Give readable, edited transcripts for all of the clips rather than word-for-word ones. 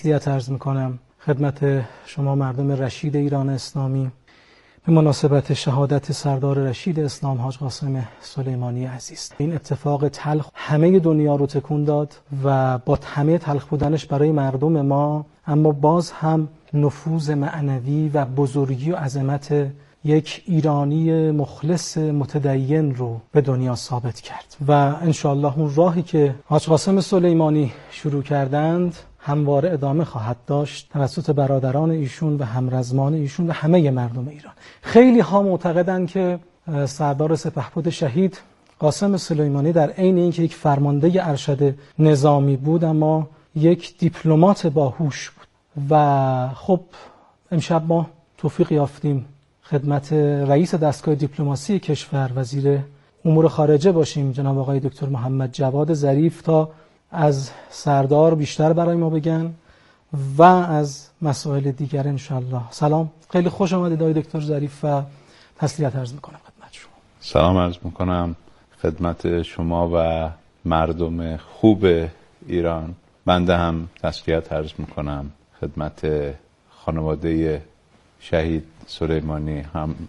تسلیت عرض میکنم خدمت شما مردم رشید ایران اسلامی به مناسبت شهادت سردار رشید اسلام حاج قاسم سلیمانی عزیز. این اتفاق تلخ همه دنیا رو تکون داد و با همه تلخ بودنش برای مردم ما، اما باز هم نفوذ معنوی و بزرگی و عظمت یک ایرانی مخلص متدین رو به دنیا ثابت کرد و انشاءالله اون راهی که حاج قاسم سلیمانی شروع کردند همواره ادامه خواهد داشت توسط برادران ایشون و همرزمان ایشون و همه مردم ایران. خیلی ها معتقدند که سردار سپهبد شهید قاسم سلیمانی در عین اینکه یک فرمانده ارشد نظامی بود، اما یک دیپلمات باهوش بود و خب امشب ما توفیق یافتیم خدمت رئیس دستگاه دیپلماسی کشور، وزیر امور خارجه باشیم، جناب آقای دکتر محمد جواد ظریف، تا از سردار بیشتر برای ما بگن و از مسائل دیگر انشالله. سلام، خیلی خوش آمدید آقای دکتر ظریف و تسلیت عرض میکنم خدمت شما. سلام عرض میکنم خدمت شما و مردم خوب ایران. بنده هم تسلیت عرض میکنم خدمت خانواده شهید سلیمانی،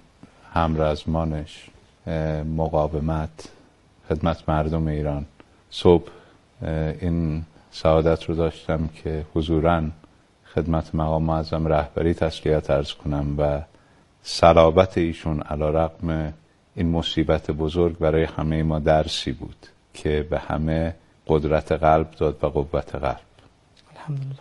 همرزمانش، مقاومت، خدمت مردم ایران. صبح این سعادت رو داشتم که حضوراً خدمت مقام معظم رهبری تسلیت عرض کنم و صلابت ایشون علیرغم این مصیبت بزرگ برای همه ما درسی بود که به همه قدرت قلب داد و قوت قلب. الحمدلله.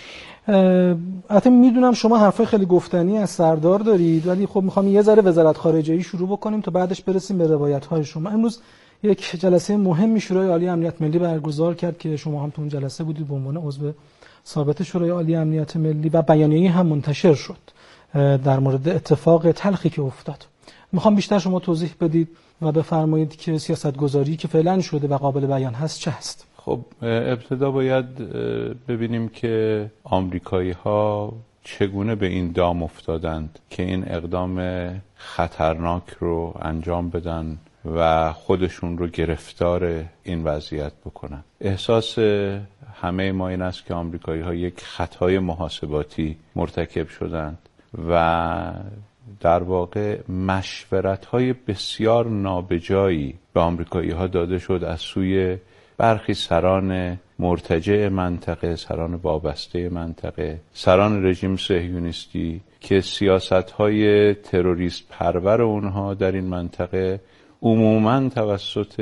البته میدونم شما حرفای خیلی گفتنی از سردار دارید، ولی خب میخوام یه ذره وزارت خارجه شروع بکنیم تا بعدش برسیم به روایت‌های شما. امروز یک جلسه مهمی شورای عالی امنیت ملی برگزار کرد که شما هم تو اون جلسه بودید به عنوان عضو ثابت شورای عالی امنیت ملی و بیانیه‌ای هم منتشر شد در مورد اتفاق تلخی که افتاد. میخوام بیشتر شما توضیح بدید و بفرمایید که سیاست‌گذاری که فعلا شده و قابل بیان هست چه هست؟ خب ابتدا باید ببینیم که آمریکایی‌ها چگونه به این دام افتادند که این اقدام خطرناک رو انجام بدن و خودشون رو گرفتار این وضعیت بکنن. احساس همه ما این است که آمریکایی‌ها یک خطای محاسباتی مرتکب شدند و در واقع مشورت‌های بسیار نابجایی به آمریکایی‌ها داده شد از سوی برخی سران مرتجع منطقه، سران وابسته منطقه، سران رژیم صهیونیستی که سیاست‌های تروریست پرور اونها در این منطقه عموماً توسط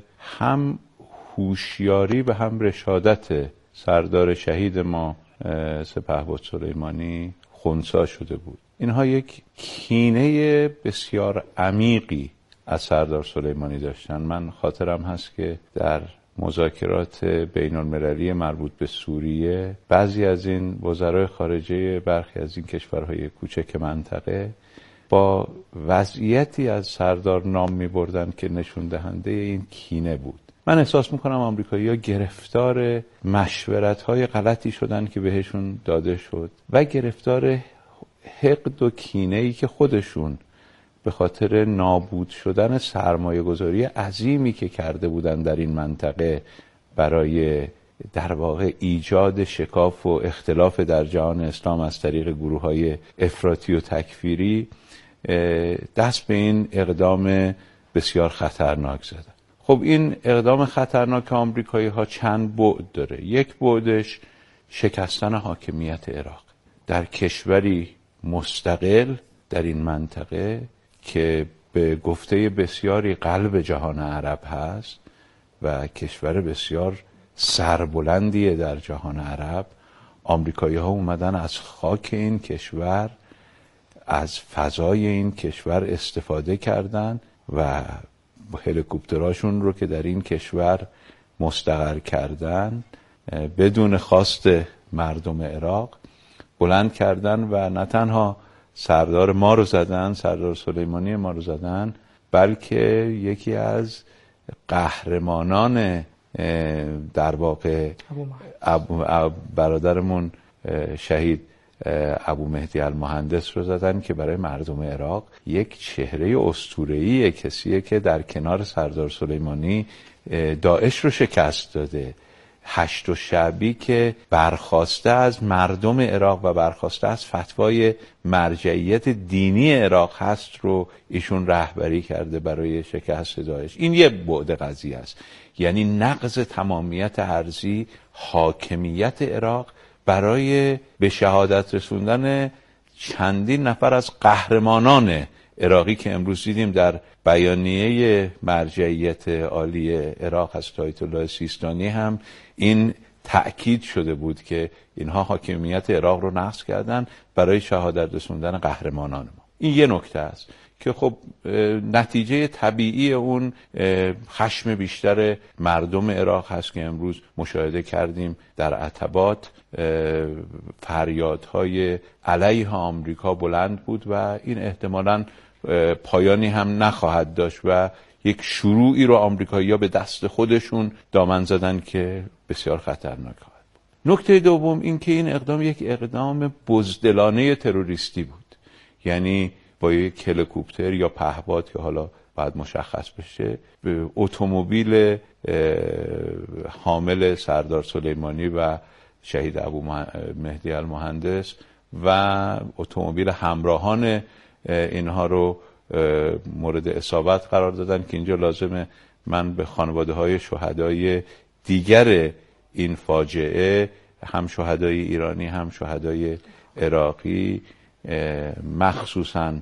هم هوشیاری و هم رشادت سردار شهید ما سپهبد سلیمانی خنثی شده بود. اینها یک کینه بسیار عمیقی از سردار سلیمانی داشتن. من خاطرم هست که در مذاکرات بین المللی مربوط به سوریه بعضی از این وزرای خارجه برخی از این کشورهای کوچک منطقه با وضعیتی از سردار نام می بردن که نشون دهنده این کینه بود. من احساس میکنم آمریکایی‌ها گرفتار مشورت‌های غلطی شدن که بهشون داده شد و گرفتار حقد و کینه‌ای که خودشون به خاطر نابود شدن سرمایه‌گذاری عظیمی که کرده بودن در این منطقه برای در واقع ایجاد شکاف و اختلاف در جهان اسلام از طریق گروه‌های افراطی و تکفیری دست به این اقدام بسیار خطرناک زدن. خب این اقدام خطرناک آمریکایی‌ها چند بعد داره. یک بعدش شکستن حاکمیت عراق در کشوری مستقل در این منطقه که به گفته بسیاری قلب جهان عرب هست و کشور بسیار سربلندیه در جهان عرب. آمریکایی‌ها اومدن از خاک این کشور، از فضای این کشور استفاده کردن و هلیکوپتراشون رو که در این کشور مستقر کردن بدون خواست مردم عراق بلند کردن و نه تنها سردار ما رو زدن، سردار سلیمانی ما رو زدن، بلکه یکی از قهرمانان در واقع برادرمون شهید ابو مهدی المهندس رو زدن که برای مردم عراق یک چهره اسطوره‌ای، کسیه که در کنار سردار سلیمانی داعش رو شکست داده، هشت شعبی که برخواسته از مردم عراق و برخواسته از فتوای مرجعیت دینی عراق هست رو ایشون رهبری کرده برای شکست داعش. این یه بعد قضیه است، یعنی نقض تمامیت ارضی حاکمیت عراق برای به شهادت رسوندن چندین نفر از قهرمانان عراقی که امروز دیدیم در بیانیه مرجعیت عالی عراق حضرت آیت الله سیستانی هم این تأکید شده بود که اینها حاکمیت عراق رو نقض کردن برای شهادت رسوندن قهرمانان ما. این یه نکته است که خب نتیجه طبیعی اون خشم بیشتر مردم عراق هست که امروز مشاهده کردیم در عتبات فریادهای علیه آمریکا بلند بود و این احتمالاً پایانی هم نخواهد داشت و یک شروعی رو آمریکایی‌ها به دست خودشون دامن زدن که بسیار خطرناک خواهد بود. نکته دوم این که این اقدام یک اقدام بزدلانه تروریستی بود، یعنی با یک هلیکوپتر یا پهپاد که حالا بعد مشخص بشه اتومبیل حامل سردار سلیمانی و شهید ابو مهدی المهندس و اتومبیل همراهان اینها رو مورد اصابت قرار دادن که اینجا لازمه من به خانواده های شهدای دیگر این فاجعه، هم شهدای ایرانی هم شهدای عراقی، مخصوصا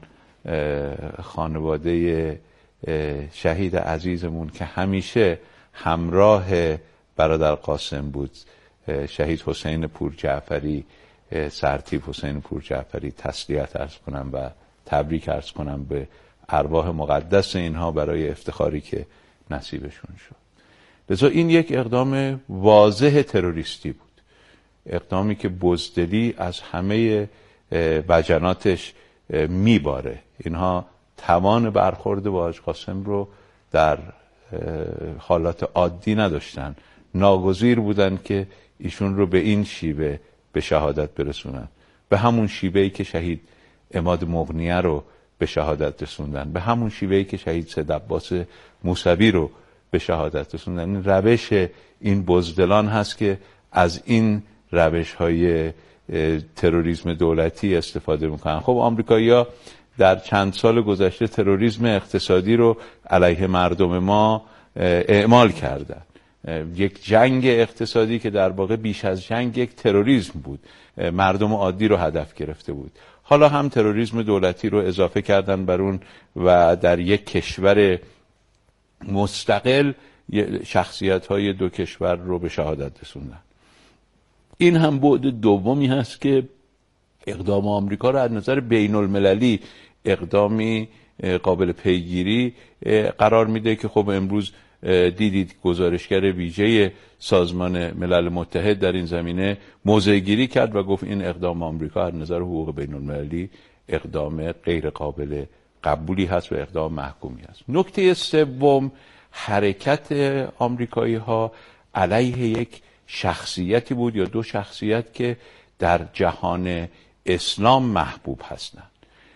خانواده شهید عزیزمون که همیشه همراه برادر قاسم بود، شهید حسین پورجعفری، سرتیپ حسین پورجعفری، تسلیت عرض کنم و تبریک عرض کنم به ارواح مقدس اینها برای افتخاری که نصیبشون شد. لذا این یک اقدام واضح تروریستی بود، اقدامی که بزدلی از همه وجناتش میباره. اینها توان برخورد با حاج قاسم رو در حالات عادی نداشتن، ناگزیر بودن که ایشون رو به این شیوه به شهادت برسونن، به همون شیوهی که شهید عماد مغنیه رو به شهادت رسوندن، به همون شیوهی که شهید سید عباس موسوی رو به شهادت رسوندن. این روش این بزدلان هست که از این روش‌های تروریسم دولتی استفاده میکنن. خب آمریکایی‌ها در چند سال گذشته تروریسم اقتصادی رو علیه مردم ما اعمال کردن، یک جنگ اقتصادی که در واقع بیش از جنگ یک تروریسم بود، مردم عادی رو هدف گرفته بود. حالا هم تروریسم دولتی رو اضافه کردن بر اون و در یک کشور مستقل شخصیت‌های دو کشور رو به شهادت رسوندن. این هم بعد دومی هست که اقدام آمریکا رو از نظر بین المللی اقدامی قابل پیگیری قرار میده که خب امروز دیدید گزارشگر ویژه سازمان ملل متحد در این زمینه موضع گیری کرد و گفت این اقدام آمریکا از نظر حقوق بین المللی اقدام غیر قابل قبولی هست و اقدام محکومی هست. نکته سوم، حرکت آمریکایی ها علیه یک شخصیتی بود یا دو شخصیت که در جهان اسلام محبوب هستند.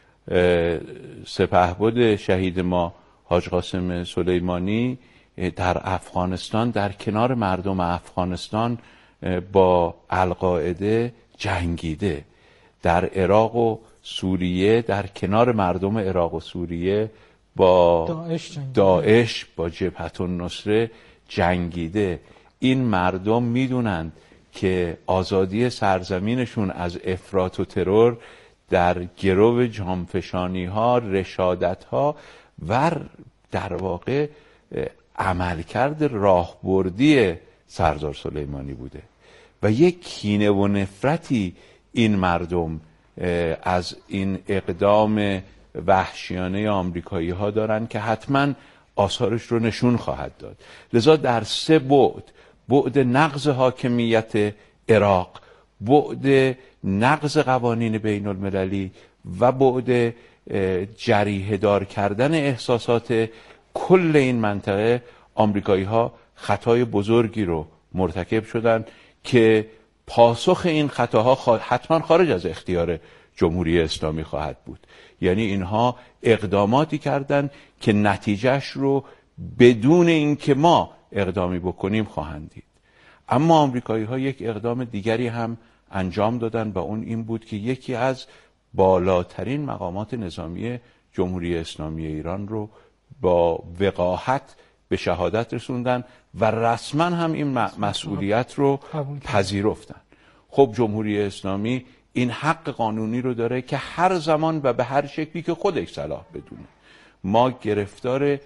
سپهبد شهید ما حاج قاسم سلیمانی در افغانستان در کنار مردم افغانستان با القاعده جنگیده، در عراق و سوریه در کنار مردم عراق و سوریه با داعش با جبهة النصره جنگیده. این مردم میدونند که آزادی سرزمینشون از افراط و ترور در گرو جانفشانی ها، رشادت ها و در واقع عملکرد راهبردی سردار سلیمانی بوده و یک کینه و نفرتی این مردم از این اقدام وحشیانه آمریکایی ها دارن که حتما آثارش رو نشون خواهد داد. لذا در سه بعد نقض حاکمیت عراق، بعد نقض قوانین بین المللی و بعد جریحه دار کردن احساسات کل این منطقه، آمریکایی ها خطای بزرگی رو مرتکب شدن که پاسخ این خطاها حتما خارج از اختیار جمهوری اسلامی خواهد بود. یعنی اینها اقداماتی کردند که نتیجهش رو بدون اینکه ما اقدامی بکنیم خواهند دید. اما آمریکایی‌ها یک اقدام دیگری هم انجام دادن و اون این بود که یکی از بالاترین مقامات نظامی جمهوری اسلامی ایران رو با وقاحت به شهادت رسوندن و رسما هم این مسئولیت رو پذیرفتن. خب جمهوری اسلامی این حق قانونی رو داره که هر زمان و به هر شکلی که خودش صلاح بدونه. ما گرفتار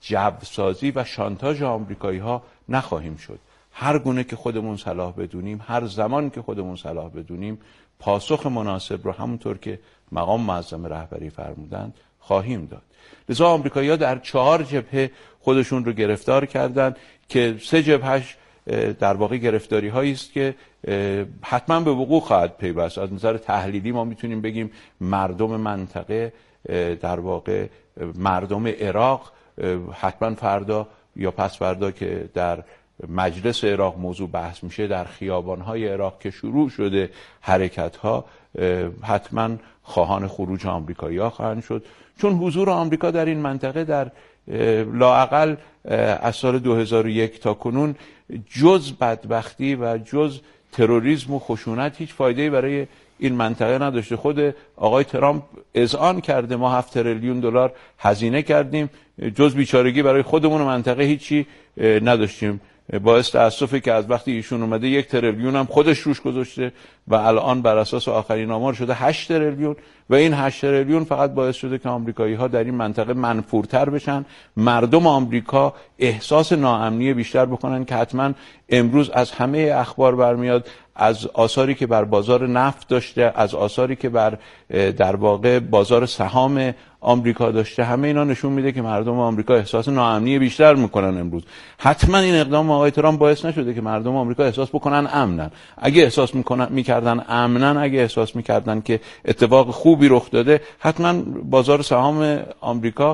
جوسازی و شانتاژ آمریکایی‌ها نخواهیم شد. هر گونه که خودمون صلاح بدونیم، هر زمان که خودمون صلاح بدونیم، پاسخ مناسب رو همونطور که مقام معظم رهبری فرمودند خواهیم داد. لذا آمریکایی‌ها در 4 جبهه خودشون رو گرفتار کردند که 3 جبهش در واقع گرفتاری هایی است که حتما به وقوع خواهد پیوست. از نظر تحلیلی ما میتونیم بگیم مردم منطقه، در واقع مردم عراق، حتما فردا یا پس فردا که در مجلس عراق موضوع بحث میشه، در خیابان‌های عراق که شروع شده حرکت‌ها، حتما خواهان خروج آمریکایی‌ها خواهند شد، چون حضور آمریکا در این منطقه در لااقل از سال 2001 تا کنون جز بدبختی و جز تروریسم و خشونت هیچ فایده‌ای برای این منطقه نداشته. خود آقای ترامپ اذعان کرده ما 7 تریلیون دلار هزینه کردیم، جز بیچارگی برای خودمون و منطقه هیچی نداشتیم. باعث تأسفه که از وقتی ایشون اومده 1 تریلیون هم خودش روش گذاشته و الان بر اساس آخرین آمار شده 8 تریلیون و این 8 تریلیون فقط باعث شده که آمریکایی‌ها در این منطقه منفورتر بشن، مردم آمریکا احساس ناامنی بیشتر بکنن که حتما امروز از همه اخبار برمیاد، از آثاری که بر بازار نفت داشته، از آثاری که بر در واقع بازار سهام آمریکا داشته، همه اینا نشون میده که مردم آمریکا احساس ناامنی بیشتر میکنن امروز. حتما این اقدام آقای ترامپ باعث نشده که مردم آمریکا احساس بکنن امنن. اگه احساس میکردن امنن، اگه احساس میکردن که اتفاق خوبی رخ داده، حتما بازار سهام آمریکا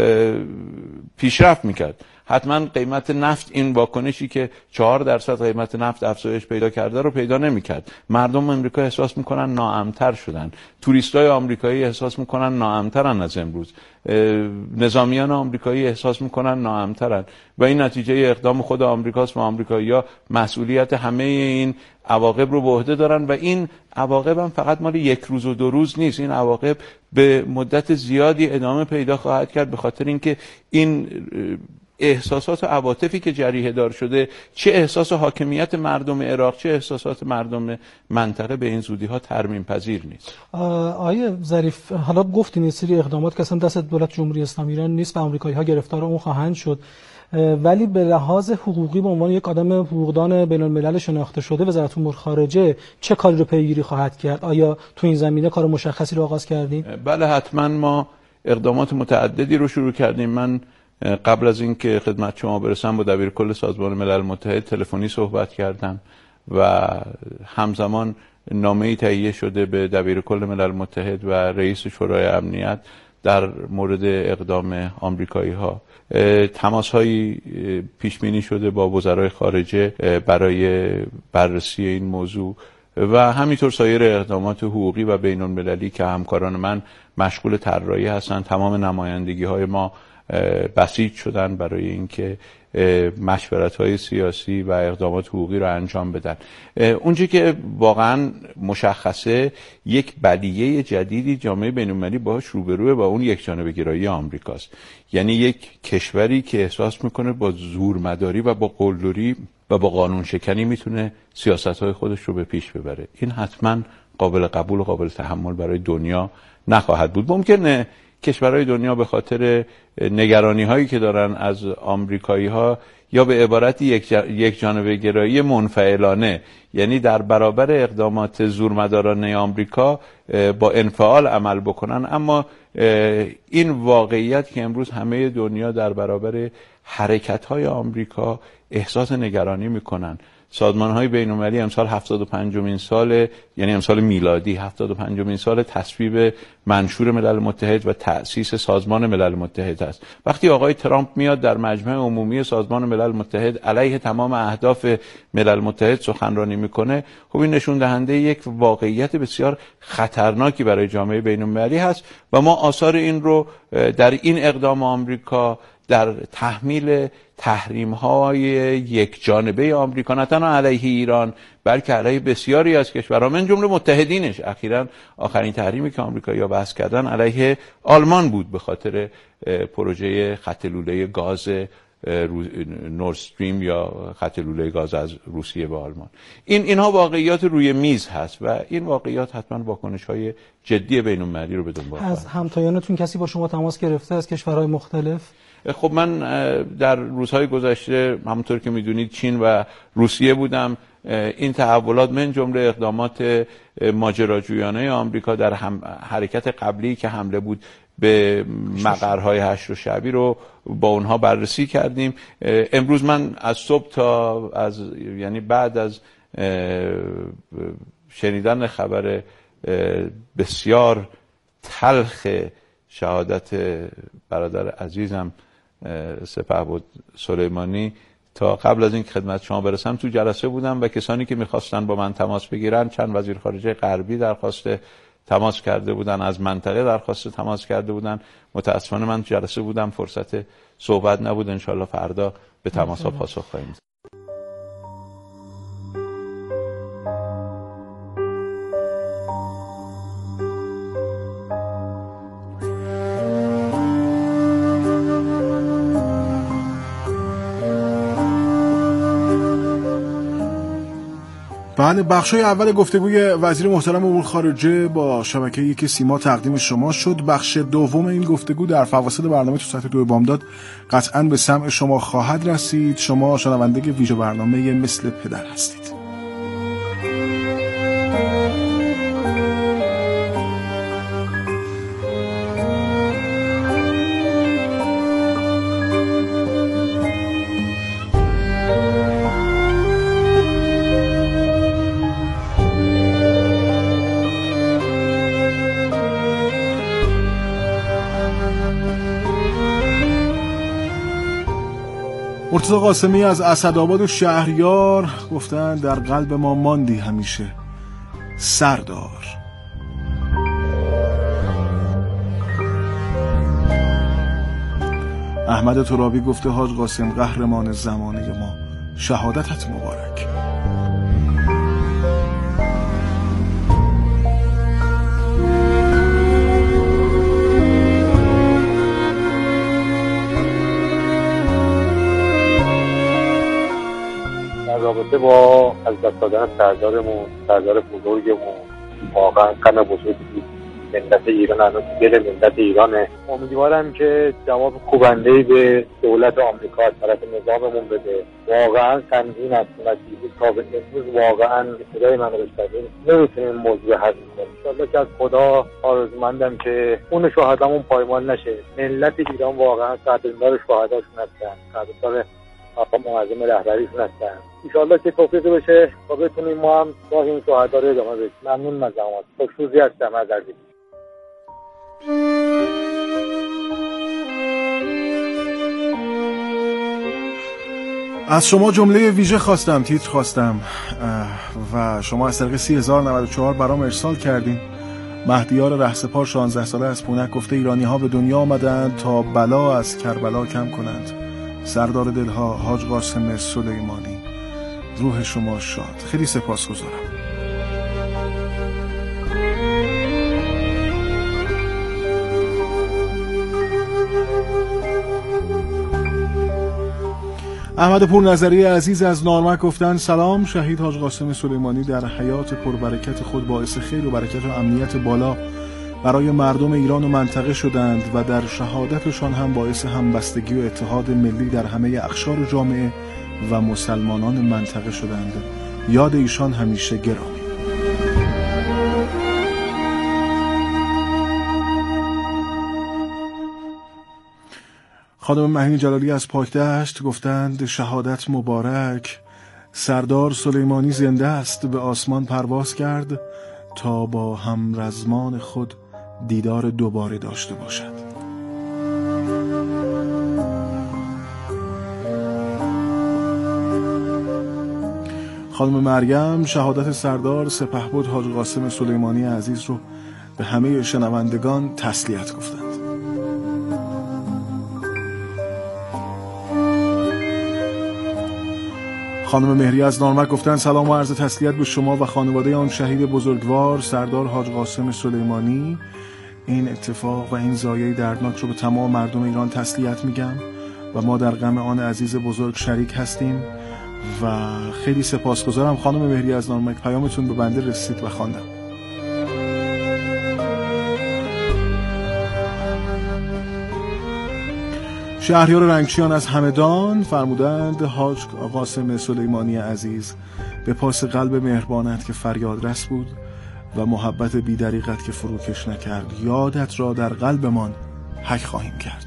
پیشرفت میکرد. حتما قیمت نفت این واکنشی که 4% قیمت نفت افزایش پیدا کرده رو پیدا نمی‌کرد. مردم آمریکا احساس میکنن ناامن‌تر شدن، توریستای آمریکایی احساس میکنن ناامن‌ترن از امروز، نظامیان آمریکایی احساس میکنن ناامن‌ترن و این نتیجه اقدام خود آمریکاست و آمریکایی‌ها مسئولیت همه این عواقب رو به عهده دارن و این عواقب هم فقط مال 1 روز و 2 روز نیست. این عواقب به مدت زیادی ادامه پیدا خواهد کرد، به خاطر اینکه این احساسات و عواطفی که جریحه دار شده، چه احساس حاکمیت مردم عراق، چه احساسات مردم منطقه، به این زودی ها ترمیم پذیر نیست. آیه ظریف، حالا گفتین این سری اقدامات که اصلا دست دولت جمهوری اسلامی ایران نیست و آمریکایی ها گرفتار اون خواهند شد، ولی به لحاظ حقوقی به عنوان یک آدم حقوقدان بین الملل شناخته شده وزارت امور خارجه چه کاری رو پیگیری خواهد کرد؟ آیا تو این زمینه کار مشخصی رو آغاز کردین؟ بله، حتما ما اقدامات متعددی رو شروع کردیم. من قبل از اینکه خدمت شما برسم با دبیر کل سازمان ملل متحد تلفنی صحبت کردم و همزمان نامه‌ای تهیه شده به دبیر کل ملل متحد و رئیس شورای امنیت در مورد اقدام آمریکایی‌ها. تماس‌هایی پیش بینی شده با وزرای خارجه برای بررسی این موضوع و همینطور سایر اقدامات حقوقی و بین‌المللی که همکاران من مشغول طراحی هستند. تمام نمایندگی‌های ما بسیج شدن برای اینکه مشورت‌های سیاسی و اقدامات حقوقی رو انجام بدن. اونچه که واقعا مشخصه یک بلیه جدیدی جامعه بین‌المللی باهاش روبروه و اون یکجانبه‌گرایی آمریکاست. یعنی یک کشوری که احساس میکنه با زورمداری و با قلدری و با قانون شکنی میتونه سیاست‌های خودش رو به پیش ببره. این حتما قابل قبول و قابل تحمل برای دنیا نخواهد بود. ممکنه کشورهای دنیا به خاطر نگرانی هایی که دارن از آمریکایی ها یا به عبارت یک جانبه گرایی منفعلانه، یعنی در برابر اقدامات زورمدارانه آمریکا با انفعال عمل بکنن، اما این واقعیت که امروز همه دنیا در برابر حرکت های آمریکا احساس نگرانی میکنن. سازمان‌های بین‌المللی امسال 75مین سال، یعنی امسال میلادی 75مین سال تصویب منشور ملل متحد و تأسیس سازمان ملل متحد است. وقتی آقای ترامپ میاد در مجمع عمومی سازمان ملل متحد علیه تمام اهداف ملل متحد سخنرانی میکنه، خب این نشون دهنده یک واقعیت بسیار خطرناکی برای جامعه بین‌المللی هست و ما آثار این رو در این اقدام آمریکا در تحمیل تحریم‌های یک جانبه آمریکا، نه تنها علیه ایران بلکه علیه بسیاری از کشورها من جمله متحدینش. اخیراً آخرین تحریمی که آمریکایی‌ها بحث کردن علیه آلمان بود به خاطر پروژه خط لوله گاز نورد استریم یا خط لوله گاز از روسیه به آلمان. اینها واقعیات روی میز هست و این واقعیات حتما واکنش‌های جدی بین‌المللی رو به دنبال داره. از همتایانتون کسی با شما تماس گرفته از کشورهای مختلف؟ خب من در روزهای گذشته همونطور که میدونید چین و روسیه بودم. این تحولات من جمله اقدامات ماجراجویانه آمریکا در حرکت قبلی که حمله بود به مقرهای هشت شعبی رو با اونها بررسی کردیم. امروز من از صبح تا یعنی بعد از شنیدن خبر بسیار تلخ شهادت برادر عزیزم سپهبد سلیمانی تا قبل از این خدمت شما برسم تو جلسه بودم و کسانی که میخواستن با من تماس بگیرن، چند وزیر خارجه غربی درخواست تماس کرده بودن، از منطقه درخواست تماس کرده بودن. متاسفانه من جلسه بودم، فرصت صحبت نبود. انشالله فردا به تماس‌ها پاسخ خواهیم داد. بله، بخشای اول گفتگوی وزیر محترم امور خارجه با شبکه یک سیما تقدیم شما شد. بخش دوم این گفتگو در فواصل برنامه تو ساعت 2 بامداد قطعاً به سمع شما خواهد رسید. شما شنونده ویژه برنامه مثل پدر هستید. مرتضی قاسمی از اسدآباد و شهریار گفتن در قلب ما ماندی همیشه سردار. احمد ترابی گفته حاج قاسم قهرمان زمانه ما، شهادتت مبارک. رابطه با از دست دادن سردارمون، سردار بزرگمون، واقعا غم بزرگی ملت ایران، الان دل ملت ایرانه. امیدوارم که جواب خوبنده‌ای به دولت آمریکا از طرف نظاممون بده. واقعا غمگین هستیم از دیروز تا به امروز، واقعا صدای من رو بشنویم نمیتونیم موضوع حل کنیم. انشالله که از خدا آرزومندم که اون شهدامون پایمال نشه. ملت ایران واقعا قدردان شهداشون هستن، قدردان آقا معظم رهبریشون هستن. انشالله که توفیق بشه تا بتونیم ما هم راه این شهدا رو ادامه بدیم. ممنون از زحمات. خوشروزی هستم از عزیز. از شما جمله ویژه خواستم، تیتر خواستم و شما از طریق 30,094 برام ارسال کردین. مهدیار رهسپار 16 ساله از پونک گفته ایرانی‌ها به دنیا آمدند تا بلا از کربلا کم کنند. سردار دلها حاج قاسم سلیمانی، روح شما شاد. خیلی سپاسگزارم. احمد پورنظری عزیز از نارمک گفتن سلام. شهید حاج قاسم سلیمانی در حیات پربرکت خود باعث خیر و برکت و امنیت بالا برای مردم ایران و منطقه شدند و در شهادتشان هم باعث همبستگی و اتحاد ملی در همه اقشار جامعه و مسلمانان منطقه شدند. یاد ایشان همیشه گرامی. خانم مهین جلالی از پاکدشت گفتند شهادت مبارک. سردار سلیمانی زنده است، به آسمان پرواز کرد تا با همرزمان خود دیدار دوباره داشته باشد. خانم مریم شهادت سردار سپهبد حاج قاسم سلیمانی عزیز رو به همه شنوندگان تسلیت گفتند. خانم مهری از نارمک گفتن سلام و عرض تسلیت به شما و خانواده آن شهید بزرگوار سردار حاج قاسم سلیمانی. این اتفاق و این ضایعه دردناک رو به تمام مردم ایران تسلیت میگم و ما در غم آن عزیز بزرگ شریک هستیم و خیلی سپاسگزارم خانم مهری از نارمک. پیامتون به بنده رسید و خواندم. شهریار رنگچیان از همدان فرمودند حاج قاسم سلیمانی عزیز به پاس قلب مهربانت که فریادرس بود و محبت بی‌دریغت که فروکش نکرد، یادت را در قلبمان حک خواهیم کرد.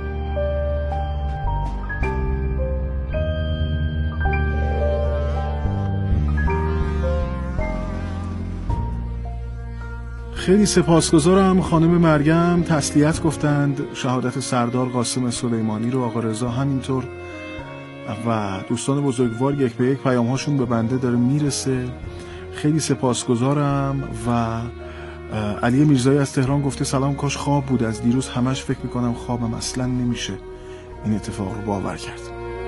خیلی سپاسگزارم خانم مریم تسلیت گفتند شهادت سردار قاسم سلیمانی رو. آقا رضا همینطور و دوستان بزرگوار یک به یک پیام هاشون به بنده داره میرسه. خیلی سپاسگزارم. و علی میرزایی از تهران گفته سلام، کاش خواب بود، از دیروز همش فکر میکنم خوابم اصلا نمیشه این اتفاق رو باور کرد.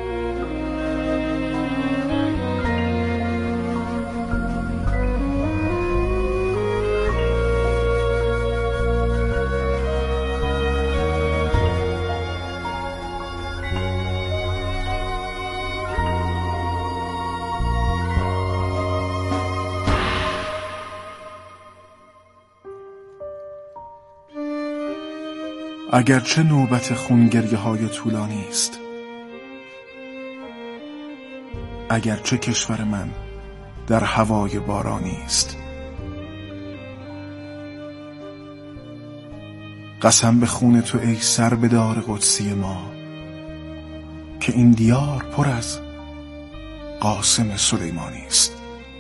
اگرچه نوبت خونگریه های طولانی است، اگرچه کشور من در هوای بارانی است، قسم به خون تو ای سربدار قدسی ما که این دیار پر از قاسم سلیمانی است.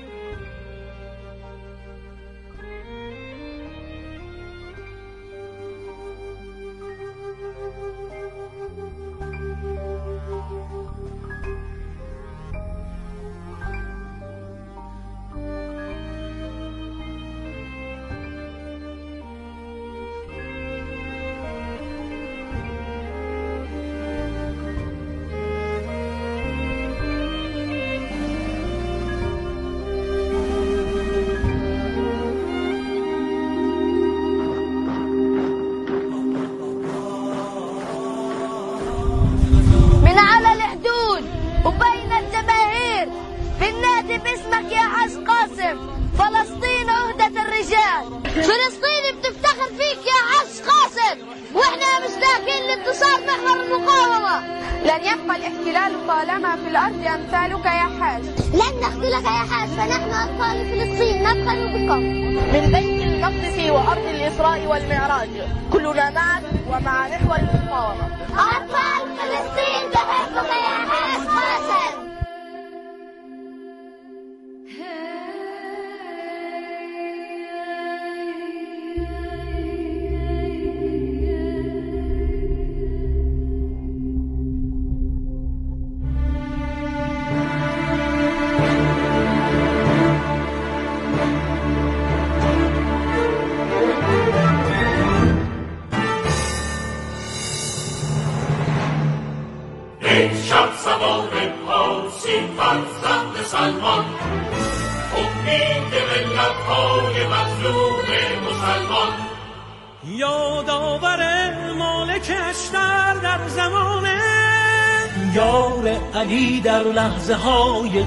لحظه های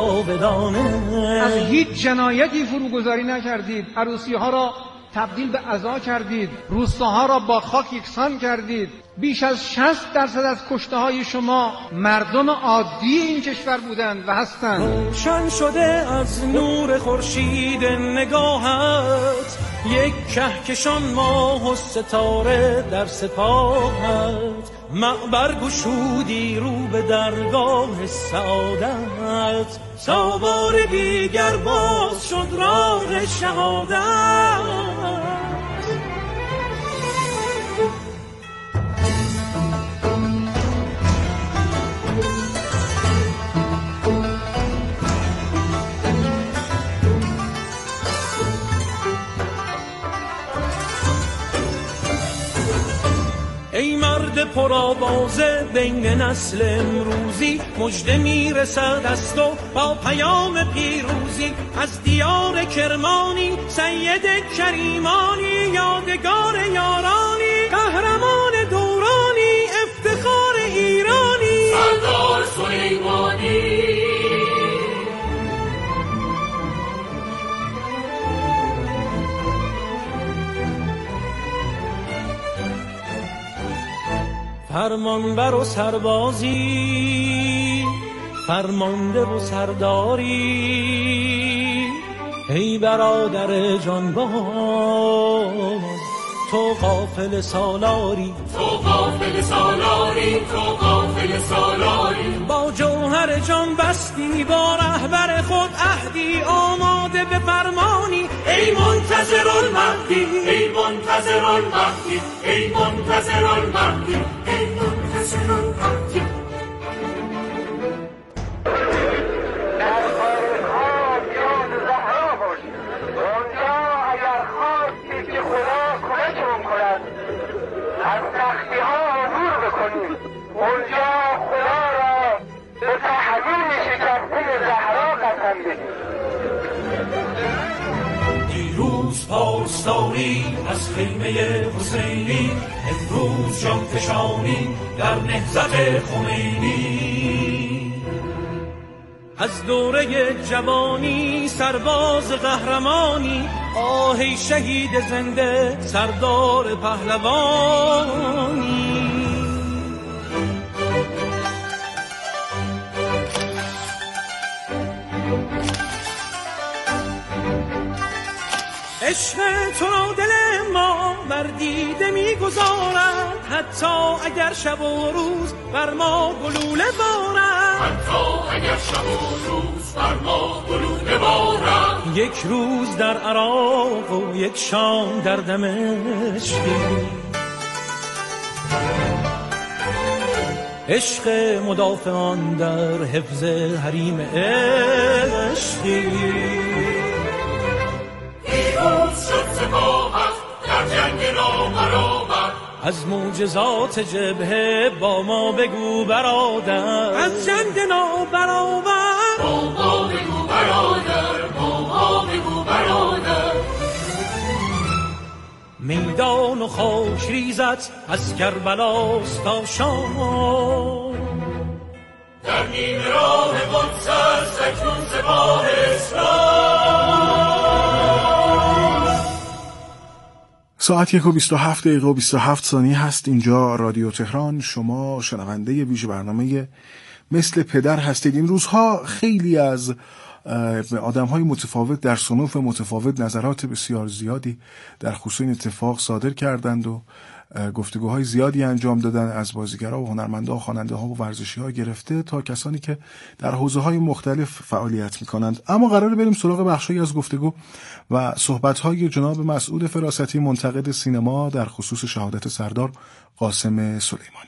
جاودانه از هیچ جنایتی فروگذاری نکردید، عروسی ها را تبدیل به عزا کردید، روستاها را با خاک یکسان کردید. بیش از 60% از کشته های شما مردم عادی این کشور بودند و هستند. روشن شده از نور خورشید نگاهت، یک کهکشان ماه و ستاره در سپاهت، معبر گشودی رو به درگاه سعادت، تا بار دیگر باز شد راه شهادت. ای مرد مرد پرآوازه بین نسل امروزی مژده میرسد از تو با پیام پیروزی. از دیار کرمانی سید کریمانی یادگار یارانی قهرمان دورانی افتخار ایرانی سردار سلیمانی. فرمانبر و سربازی فرمانده و سرداری ای برادر جانباز تو قافل سالاری تو قافل سالاری تو قافل سالاری با جوهر جان بستی با رهبر خود عهدی آماده به فرمانی ای منتظر المهدی ای منتظر المهدی ای منتظر المهدی ای منتظر المهدی. از سختی ها عبور بکنیم اونجا خدا را به تحویل شکسته زهرا قسم بدیم. دیروز پاسداری از خیمه حسینی امروز جانفشانی در نهضت خمینی. از دوره جوانی سرباز قهرمانی آه شهید زنده سردار پهلوانی. عشق تو را دل ما بر دیده می‌گذارد حتی اگر شب و روز بر ما گلوله بارد حتی اگر شب و روز بر ما گلوله بارد. یک روز در عراق و یک شام در دمشق عشق مدافعان در حفظ حریم عشقی. شد سپاهت در جنگ نابرابر از معجزات جبهه با ما بگو برادر از جنگ نابرابر با ما بگو برادر با ما بگو برادر. میدان و خاک ریزت از کربلاست تا شام در نیمه راه قدس است اکنون سپاه اسلام. ساعت 1:27 هست. اینجا رادیو تهران. شما شنونده ویژه برنامه مثل پدر هستید. این روزها خیلی از آدم‌های متفاوت در صنوف متفاوت نظرات بسیار زیادی در خصوص این اتفاق صادر کردند و گفتگوهای زیادی انجام دادن، از بازیگرها و هنرمندان و خواننده‌ها و ورزشی‌ها گرفته تا کسانی که در حوزه‌های مختلف فعالیت می‌کنند. اما قراره بریم سراغ بخشی از گفتگو و صحبت‌های جناب مسعود فراستی، منتقد سینما، در خصوص شهادت سردار قاسم سلیمانی.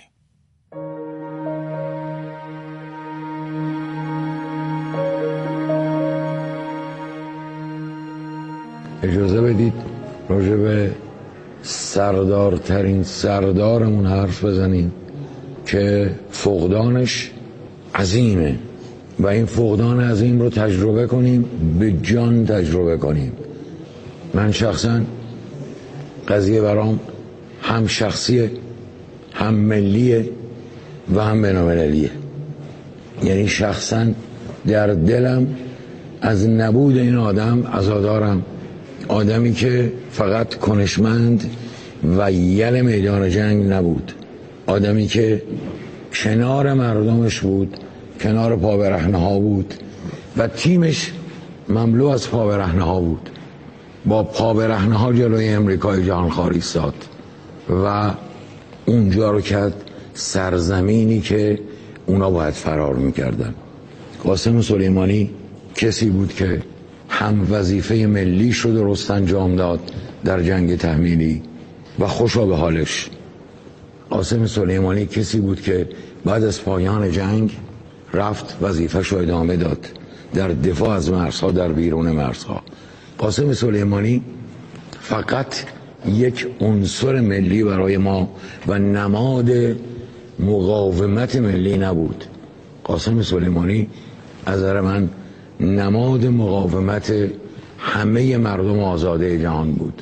اجازه بدید راجع به سردارترین سردارمون حرف بزنیم که فقدانش عظیمه و این فقدان عظیم رو تجربه کنیم، به جان تجربه کنیم. من شخصا قضیه برام هم شخصیه، هم ملیه و هم بین‌المللیه. یعنی شخصا در دلم از نبود این آدم عزادارم. آدمی که فقط کنشمند و یل میدان جنگ نبود، آدمی که کنار مردمش بود، کنار پابرهنه ها بود و تیمش مملو از پابرهنه ها بود. با پابرهنه ها جلوی امریکای جهانخوار ایستاد و اونجا رو کرد سرزمینی که اونا باید فرار میکردن. قاسم سلیمانی کسی بود که هم وظیفه ملی رو درست انجام داد در جنگ تحمیلی و خوشا به حالش. قاسم سلیمانی کسی بود که بعد از پایان جنگ رفت وظیفه‌ش رو ادامه داد در دفاع از مرزها، در بیرون مرزها. قاسم سلیمانی فقط یک عنصر ملی برای ما و نماد مقاومت ملی نبود. قاسم سلیمانی از نظر من نماد مقاومت همه مردم آزاده جهان بود.